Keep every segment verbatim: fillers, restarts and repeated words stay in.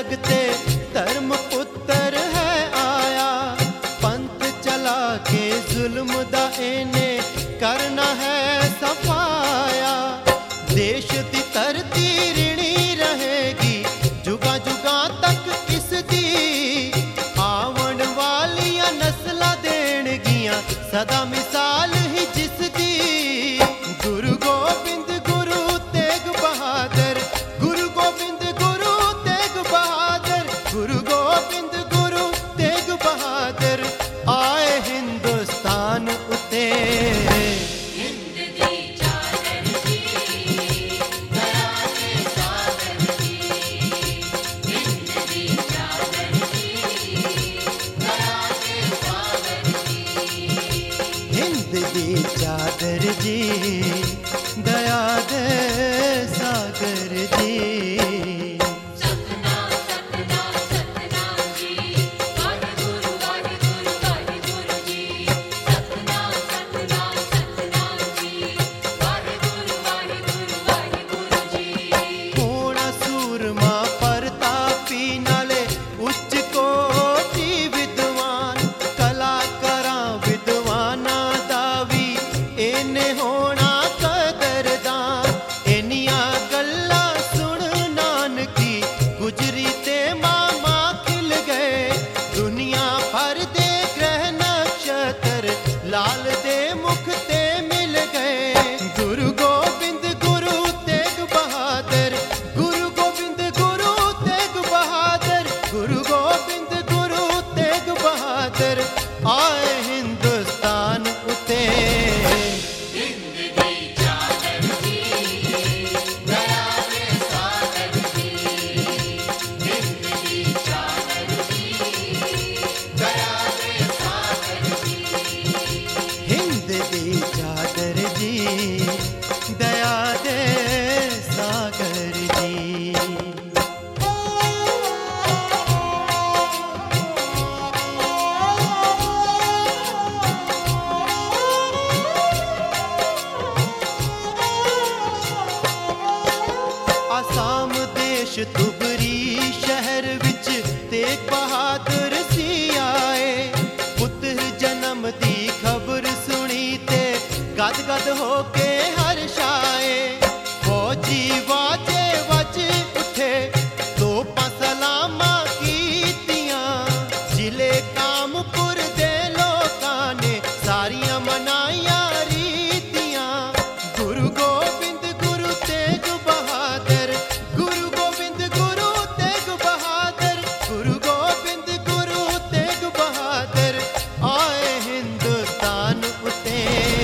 जगते धर्म पुत्र है आया, पंथ चला के जुल्म दा इने करना है सफाया। देश दी धरती ऋणी रहेगी जुगा जुगा तक इसदी, आवन वालियां नस्लां देणगियां सदा मिसाल ही जिसदी। गुरु गोबिंद गुरु तेग बहादुर, गुरु गोबिंद गुरु तेग बहादुर, गुरु गोबिंद गुरु तेग बहादुर आए हिंदुस्तान उते। चादर जी दया दे सागर जी। सतनाम सतनाम सतनाम जी, वाहिगुरु वाहिगुरु वाहिगुरु जी। सतनाम सतनाम सतनाम जी, वाहिगुरु वाहिगुरु वाहिगुरु जी। होना सूरमा परतापी नाले उच्च कोटि विद्वान, कलाकारां विद्वाना इन्ने होना कदरदान। इन्नियां गल्लां सुन नानकी गुजरी ते मामा खिल गए, दुनिया भर दे ग्रह नक्षत्र लाल दे मुख ते मिल गए। गुरु गोबिंद गुरु तेग बहादुर, गुरु गोबिंद गुरु तेग बहादुर, गुरु गोबिंद गुरु तेग बहादुर आए हिंदुस्तान उते। चादर जी दया दे सागर जी। आसाम देश तुबरी शहर विच तेग बहादुर सी आए, पुत्र जन्म दी खबर सुनी ते गद गद होके हर्षाए। फौजी वाजे वज उठे तोपां सलामां कीतियां, जिले कामपुर दे लोकां ने सारियां मनाइयां रीतियां। गुरु गोबिंद गुरु तेग बहादुर, गुरु गोबिंद गुरु तेग बहादुर, गुरु गोबिंद गुरु तेग बहादुर आए हिंदुस्तान उते।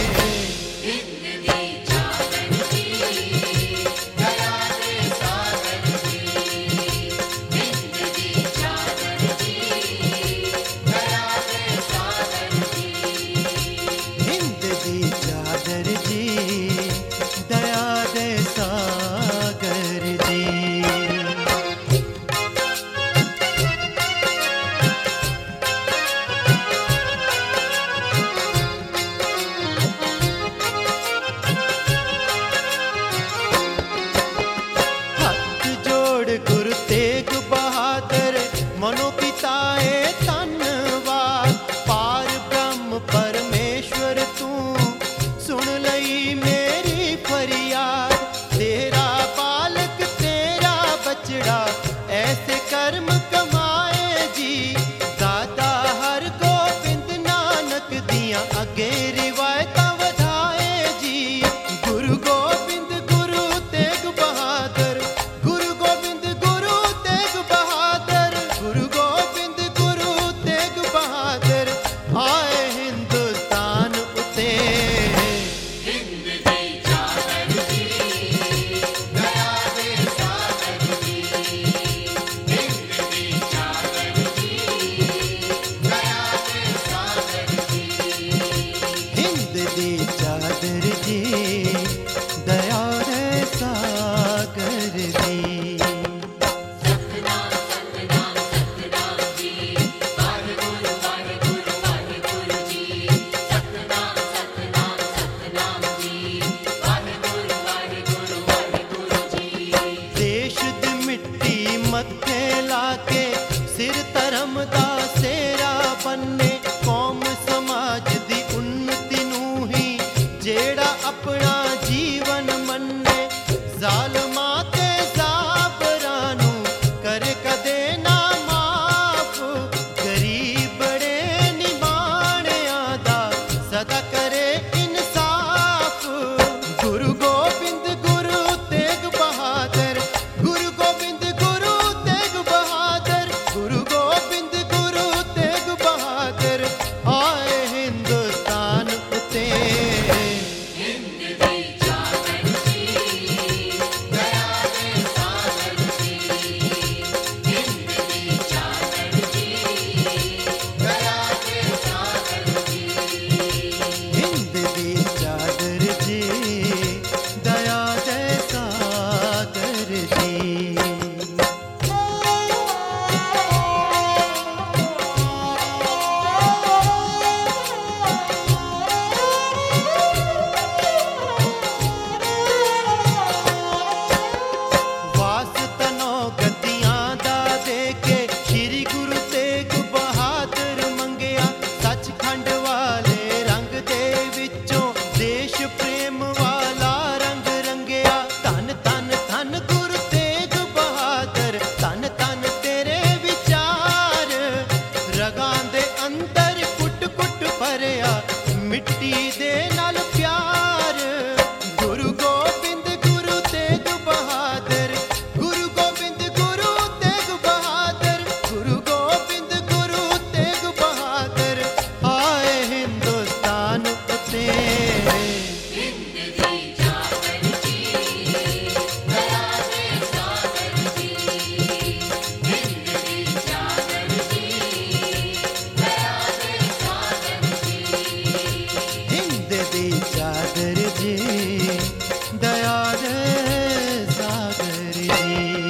चादर जी दया दे सागर जी। हाथ जोड़ गुरु तेग बहादुर मनो पिताए धन्नवाद। पार ब्रह्म परमेश्वर तू सुन लई मेरी फरियाद। तेरा बालक तेरा बचड़ा ऐसे कर्म कमाए जी, दादा हर गोबिंद नानक दियां अगे रिवायतां वधाए जी। गुरु गोबिंद गुरु तेग बहादुर, गुरु गोबिंद गुरु तेग बहादुर, गुरु गोबिंद गुरु तेग बहादुर आए हिंदुस्तान उते। चादर जी दया दे सागर जी। ਵਾਸਤਨੋ ਗਤੀਆਂ ਦਾ ਦੇ ਕੇ ਸ਼੍ਰੀ ਗੁਰੂ ਤੇਗ ਬਹਾਦਰ ਮੰਗਿਆ ਸੱਚਖੰਡ ਵਾਲੇ ਰੰਗ ਦੇ ਵਿੱਚੋਂ ਦੇਸ਼ ਪ੍ਰੇਮ ਵਾਲਾ ਰੰਗ ਰੰਗਿਆ ਧੰਨ ਧੰਨ ਧੰਨ ਗੁਰੂ ਤੇਗ ਬਹਾਦਰ ਧੰਨ ਧੰਨ ਤੇਰੇ ਵਿਚਾਰ ਰਗਾਂ ਦੇ ਅੰਦਰ ਕੁੱਟ ਕੁੱਟ ਭਰਿਆ ਮਿੱਟੀ ਦੇ ਨਾਲ ਪਿਆਰ ਗੁਰੂ ਗੋਬਿੰਦ ਗੁਰੂ ਤੇਗ ਬਹਾਦਰ ਗੁਰੂ ਗੋਬਿੰਦ ਗੁਰੂ ਤੇਗ ਬਹਾਦਰ ਗੁਰੂ ਗੋਬਿੰਦ ਗੁਰੂ ਤੇਗ ਬਹਾਦਰ ਆਏ ਹਿੰਦੁਸਤਾਨ ਉਤੇ हिंद दी जागर जी दया दे सागर जी हिंद दी जागर जी दया दे सागर जी ਹਿੰਦ ਦੀ ਚਾਦਰ ਜੀ ਦਇਆ ਦੇ ਸਾਗਰ ਜੀ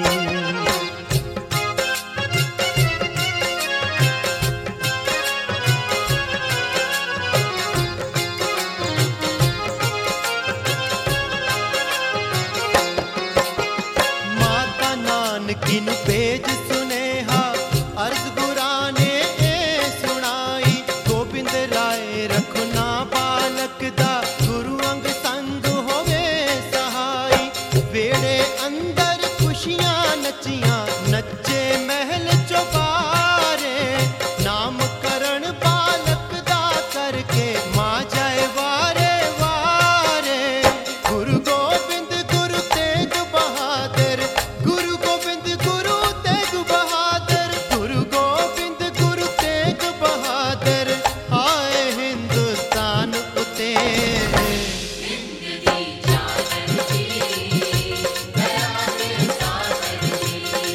ਮਾਤਾ ਨਾਨਕੀ ਨੂੰ ਭੇਜ ਸੁਨੇਹਾ ਅਰਜ਼ ਗੁਰਾਂ ਨੇ ਇਹ ਸੁਣਾਈ ਗੋਬਿੰਦ ਰਾਏ ਰਖਨਾ ਬਾਲਕ ਦਾ ਗੁਰੂ ਅੰਗ ਸੰਗ ਹੋਵੇ ਸਹਾਈ ਵੇੜੇ ਅੰਦਰ ਖੁਸ਼ੀਆਂ ਨੱਚੀਆਂ ਨੱਚੇ ਮਹਿਲ ਚੁਬਾਰੇ ਨਾਮ ਕਰਨ ਬਾਲਕ ਦਾ ਕਰਕੇ ਮਾਂ ਜਾਏ ਵਾਰੇ ਵਾਰੇ ਗੁਰੂ ਗੋਬਿੰਦ ਗੁਰੂ ਤੇਗ ਬਹਾਦਰ ਗੁਰੂ ਗੋਬਿੰਦ ਗੁਰੂ ਤੇਗ ਬਹਾਦਰ ਗੁਰੂ ਗੋਬਿੰਦ ਗੁਰੂ ਤੇਗ ਬਹਾਦਰ ਆਏ ਹਿੰਦੁਸਤਾਨ ਉਤੇ हिंद दी जागर जी दया दे सागर जी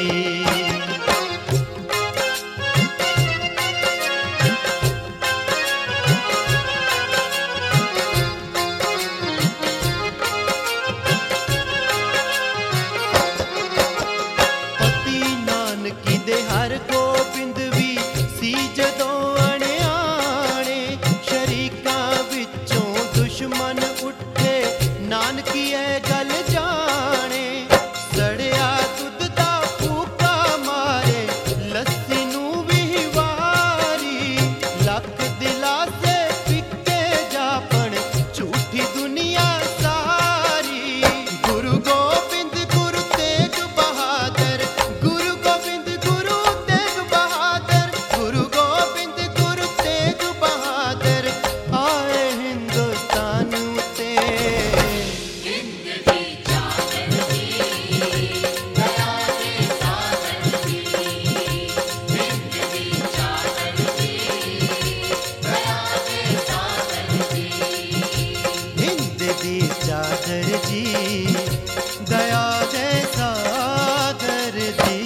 ਪਤੀ ਨਾਨਕੀ ਦੇ ਹਰ ਗੋਬਿੰਦ ਵੀ ਸੀ ਜਦੋਂ ਅਣਿਆਣੇ, ਸ਼ਰੀਕਾਂ ਵਿੱਚੋਂ ਦੁਸ਼ਮਨ ਉੱਠੇ ਨਾਨਕੀ ਇਹ ਗੱਲ ਜਾਣੇ। ਸੜਿਆ ਦੁੱਧ ਦਾ ਫੂਕਾ ਮਾਰੇ, ਲੱਸੀ ਨੂੰ ਵੀ ਵਾਰੀ, ਲੱਖ ਦਿਲਾਸੇ ਫਿੱਕੇ ਜਾਪਣ ਝੂਠੀ ਦੁਨੀਆ ਸਾਰੀ। ਗੁਰੂ ਗੋਬਿੰਦ ਗੁਰੂ ਤੇਗ ਬਹਾਦਰ, ਗੁਰੂ ਗੋਬਿੰਦ ਗੁਰੂ ਤੇਗ ਬਹਾਦਰ, ਗੁਰੂ ਗੋਬਿੰਦ ਗੁਰੂ ਤੇਗ ਬਹਾਦਰ ਆਏ ਹਿੰਦੁਸਤਾਨ ਉਤੇ। हिंद दी चादर दी दया दे सागर दी, हिंद दी चादर दी दया दे सागर दी। हिंद दी चादर जी दया दे सागर दी।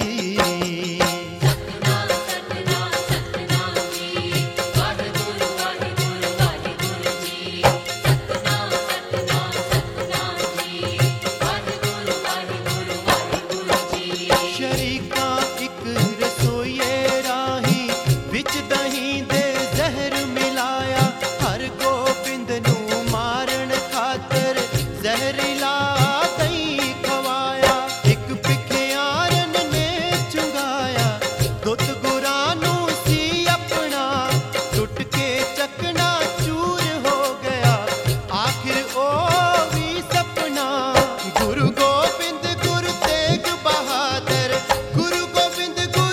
सतनाम सतनाम सतनाम जी, वाहिगुरु वाहिगुरु वाहिगुरु जी। सतनाम सतनाम सतनाम जी, वाहिगुरु वाहिगुरु वाहिगुरु जी। ਸ਼ਰੀਕਾਂ ਇੱਕ ਰਸੋਈਏ ਰਾਹੀਂ ਵਿੱਚ ਦਹੀਂ ਦੇ ਜ਼ਹਿਰ ਮਿਲਾਇਆ, ਹਰ ਗੋਬਿੰਦ ਨੂੰ ਮਾਰਨ ਖਾਤਰ ਜ਼ਹਿਰੀਲਾ ਦਹੀਂ ਖਵਾਇਆ। ਇੱਕ ਭਿਖਿਆਰਨ ਨੇ ਚੁੰਗਾਇਆ, ਦੁੱਧ ਗੁਰਾਂ ਨੂੰ ਸੀ ਆਪਣਾ, ਟੁੱਟ ਕੇ ਚੱਕਣਾ ਚੂਰ ਹੋ ਗਿਆ ਆਖਿਰ ਉਹ ਵੀ ਸਪਨਾ। ਗੁਰੂ ਗੋਬਿੰਦ ਗੁਰੂ ਤੇਗ ਬਹਾਦਰ, ਗੁਰੂ ਗੋਬਿੰਦ ਗੁਰੂ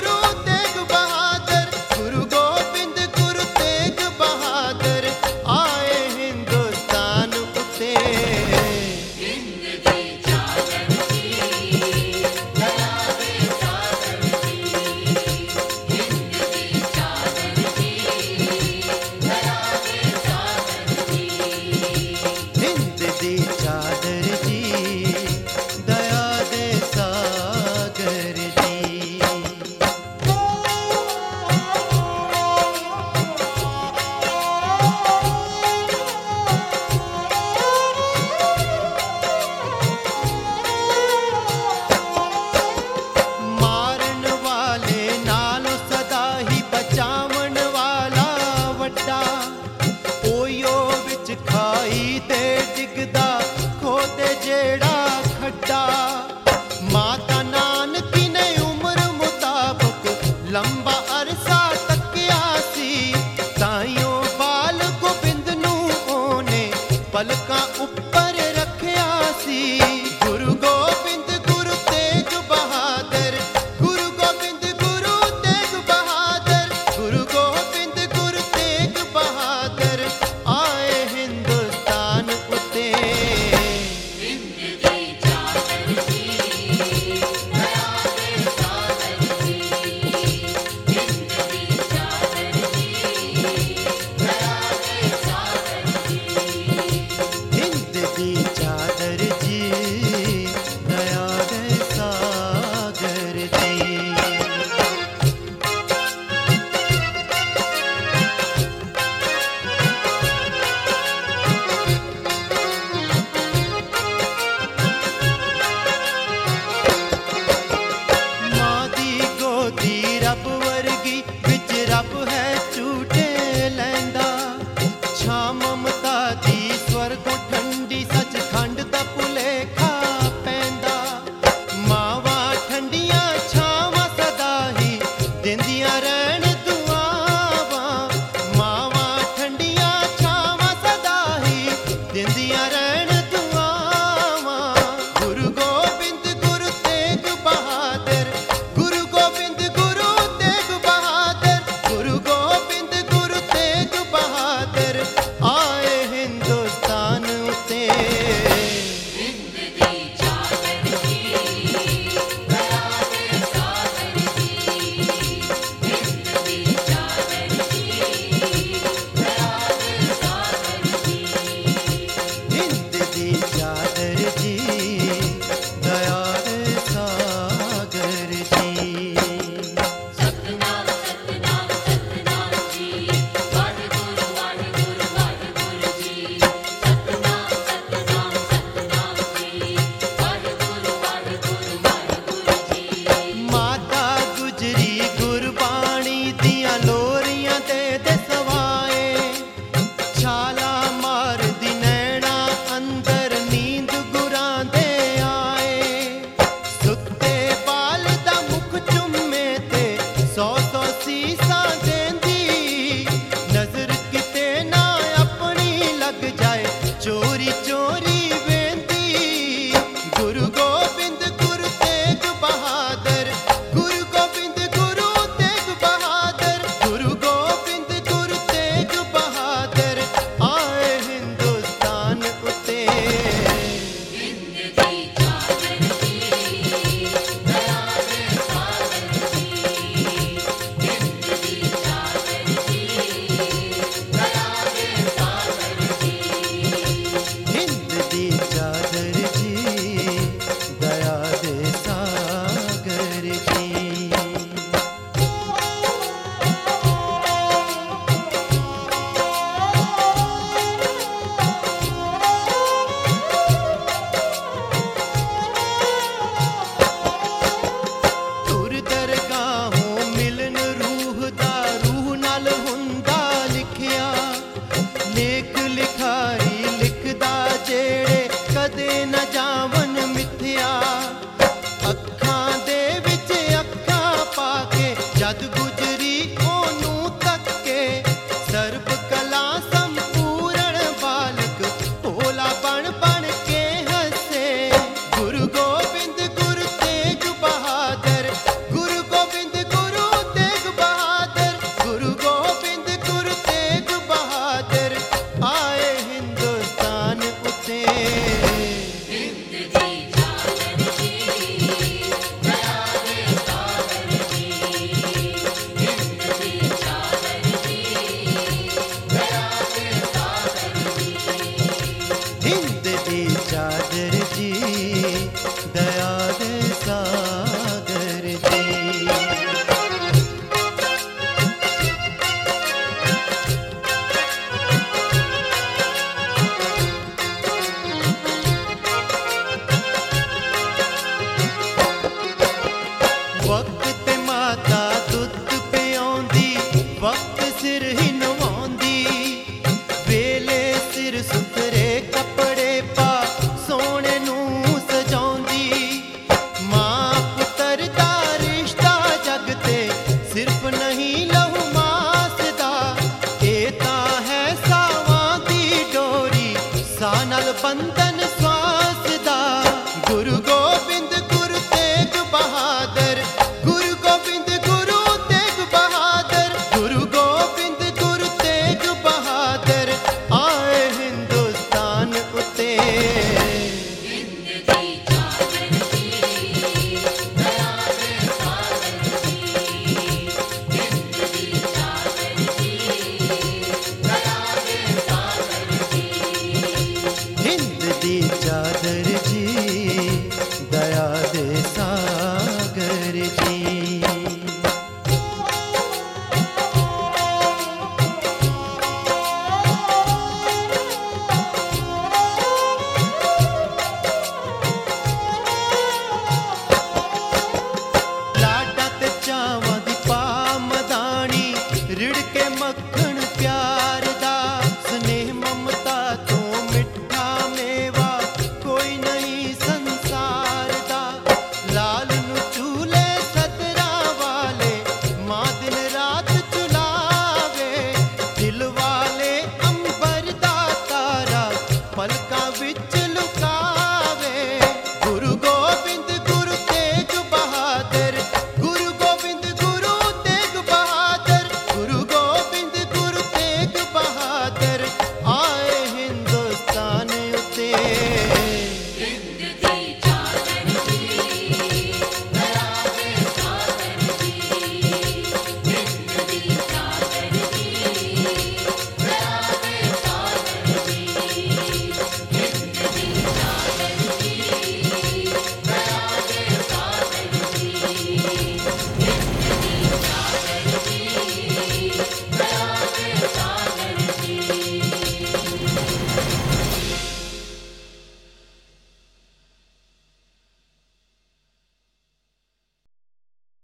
ਜੀ।